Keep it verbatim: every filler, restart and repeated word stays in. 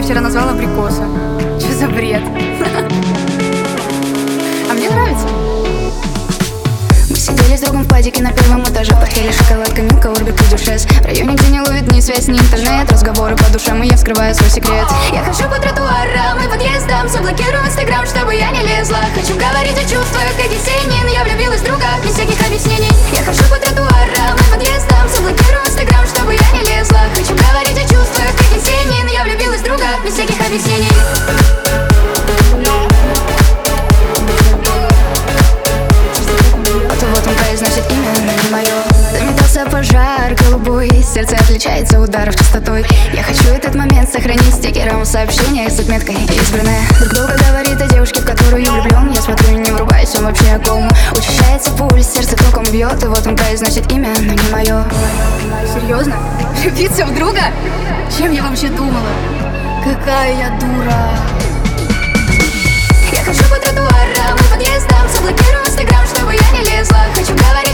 меня вчера назвал абрикоса. Что за бред? А мне нравится. Мы сидели с другом в падике на первом этаже. Портфели, шоколадка, милка, орбик и дюшес. В районе, где не ловит ни связь, ни интернет. Разговоры по душам, и я вскрываю свой секрет. Я хожу по тротуарам и подъездам, заблокирую инстаграм, чтобы я не лезла. Хочу говорить о чувствах, как Есенин. Я влюбилась в друга, без всяких объяснений. Я хожу по тротуарам и подъездам, заблокирую инстаграм, чтобы я не лезла. Хочу говорить о чувствах, как Есенин. Я влюбилась в друга, без всяких объяснений. Произносит имя, но не мое. Заметался пожар голубой, сердце отличается ударов частотой. Я хочу этот момент сохранить стикером в сообщениях с отметкой избранная. Друг друга говорит о девушке, в которую я влюблен. Я смотрю и не врубаюсь, он вообще о ком. Учащается пульс, сердце током бьет. И вот он произносит имя, но не мое. Серьезно? Влюбиться в друга? Чем я вообще думала? Какая я дура. Я хожу по тротуарам и подъездам, заблокирую инстаграм, чтобы я не лезла. Хочу говорить